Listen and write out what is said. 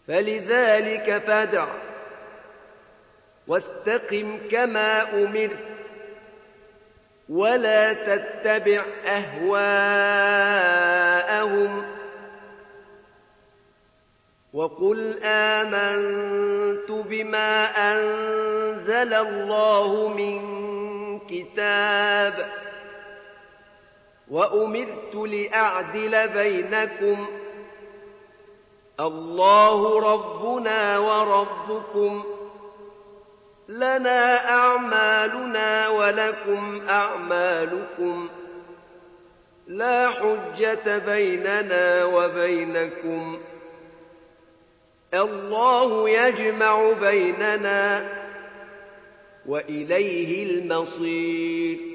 فلذلك فادع واستقم كما أمرت ولا تتبع أهواءهم وقل آمنت بما أنزل الله من كتاب وأمرت لأعدل بينكم الله ربنا وربكم لنا أعمالنا ولكم أعمالكم لا حجة بيننا وبينكم الله يجمع بيننا وإليه المصير